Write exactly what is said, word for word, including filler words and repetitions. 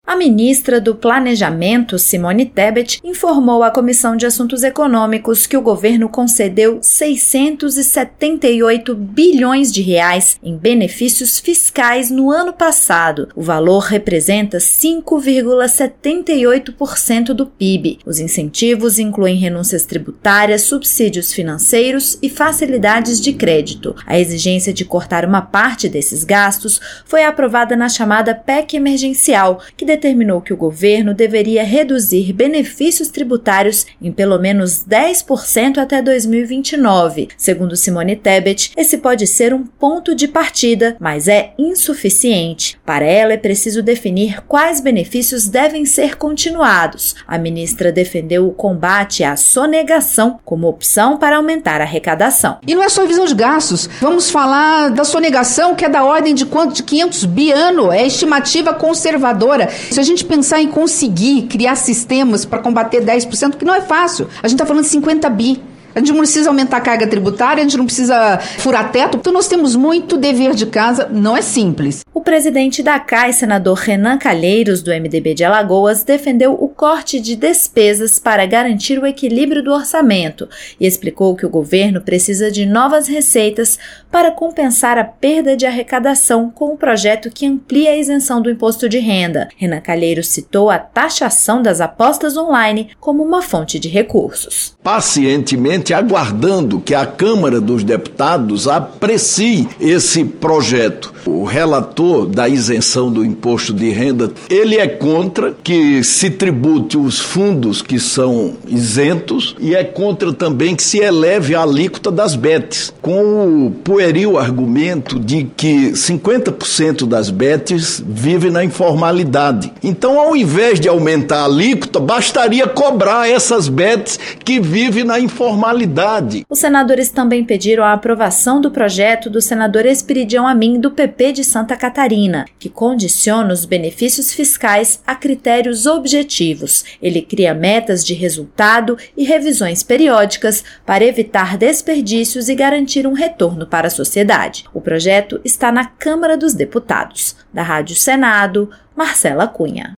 A ministra do Planejamento, Simone Tebet, informou à Comissão de Assuntos Econômicos que o governo concedeu seiscentos e setenta e oito bilhões de reais em benefícios fiscais no ano passado. O valor representa cinco vírgula setenta e oito por cento do P I B. Os incentivos incluem renúncias tributárias, subsídios financeiros e facilidades de crédito. A exigência de cortar uma parte desses gastos foi aprovada na chamada P E C emergencial, que determinou que o governo deveria reduzir benefícios tributários em pelo menos dez por cento até dois mil e vinte e nove. Segundo Simone Tebet, esse pode ser um ponto de partida, mas é insuficiente. Para ela, é preciso definir quais benefícios devem ser continuados. A ministra defendeu o combate à sonegação como opção para aumentar a arrecadação. E não é só revisão de gastos. Vamos falar da sonegação, que é da ordem de quanto? De quinhentos bi ano. É estimativa conservadora. Se a gente pensar em conseguir criar sistemas para combater dez por cento, que não é fácil. A gente está falando de cinquenta bi. A gente não precisa aumentar a carga tributária, a gente não precisa furar teto. Então nós temos muito dever de casa, não é simples. O presidente da C A I, senador Renan Calheiros, do M D B de Alagoas, defendeu o corte de despesas para garantir o equilíbrio do orçamento e explicou que o governo precisa de novas receitas para compensar a perda de arrecadação com o projeto que amplia a isenção do imposto de renda. Renan Calheiros citou a taxação das apostas online como uma fonte de recursos. Pacientemente aguardando que a Câmara dos Deputados aprecie esse projeto. O relator da isenção do imposto de renda, ele é contra que se tribute os fundos que são isentos e é contra também que se eleve a alíquota das betes, com o pueril argumento de que cinquenta por cento das betes vivem na informalidade. Então, ao invés de aumentar a alíquota, bastaria cobrar essas betes que vivem na informalidade. Os senadores também pediram a aprovação do projeto do senador Esperidião Amin, do P P de Santa Catarina, que condiciona os benefícios fiscais a critérios objetivos. Ele cria metas de resultado e revisões periódicas para evitar desperdícios e garantir um retorno para a sociedade. O projeto está na Câmara dos Deputados. Da Rádio Senado, Marcela Cunha.